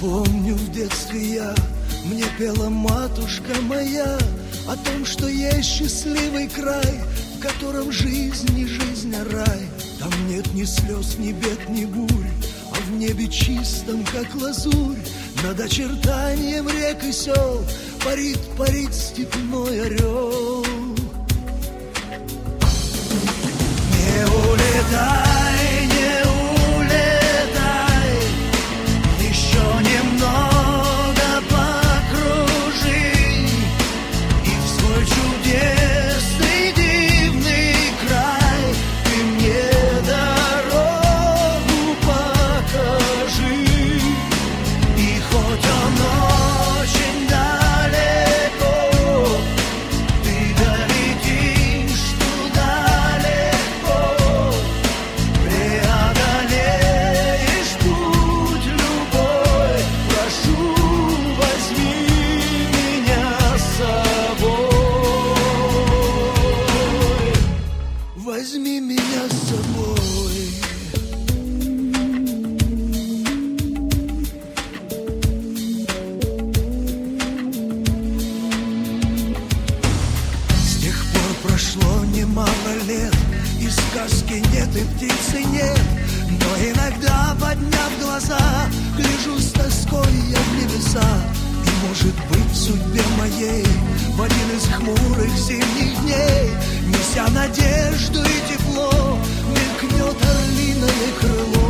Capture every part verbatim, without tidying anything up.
Помню, в детстве я, мне пела матушка моя о том, что есть счастливый край, в котором жизнь не жизнь, а рай. Там нет ни слез, ни бед, ни бурь, а в небе чистом, как лазурь, над очертанием рек и сел парит, парит степной орел. Не улетай, не улетай, еще немного покружи, и в свой чудесный дивный край ты мне дорогу покажи. И хоть он очень далеко, ты долетишь туда легко, преодолеешь путь любой. Прошу, возьми меня с собой, возьми меня с собой. С тех пор прошло немало лет, и сказки нет, и птицы нет, но иногда, подняв глаза, гляжу с тоской я в небеса. И, может быть, в судьбе моей в один из хмурых зимних дней, неся надежду и тепло, мелькнет орлиное крыло.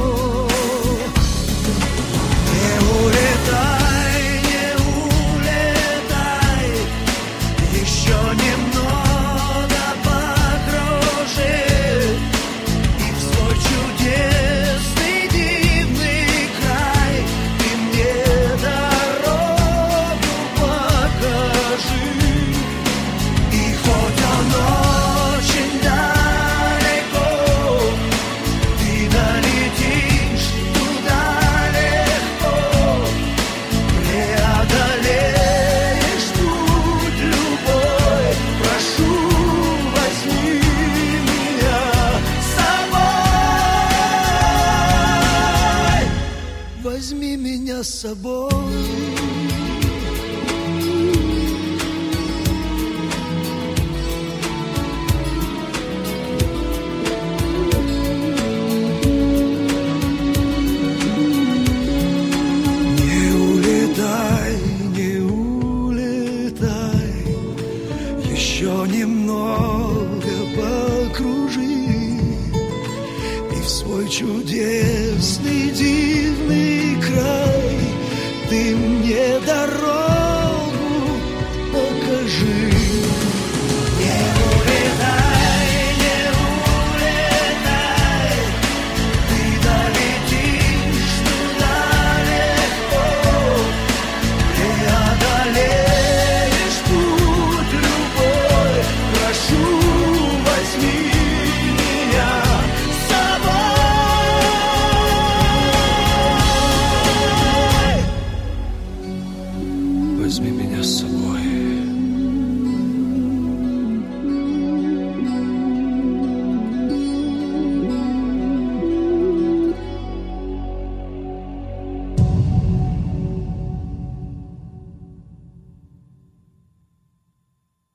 Не улетай, не улетай, еще немного покружи, и в свой чудесный дивный край ты мне дорогу покажи. И хоть он очень далеко, ты долетишь туда легко, преодолеешь путь любой. Прошу, возьми меня с собой, возьми меня с собой. Не улетай, не улетай, еще немного покружи, и в свой чудесный дивный край ты мне дорогу покажи. Не улетай, не улетай, ты долетишь туда легко, преодолеешь путь любой. Прошу, возьми меня с собой, возьми меня с собой.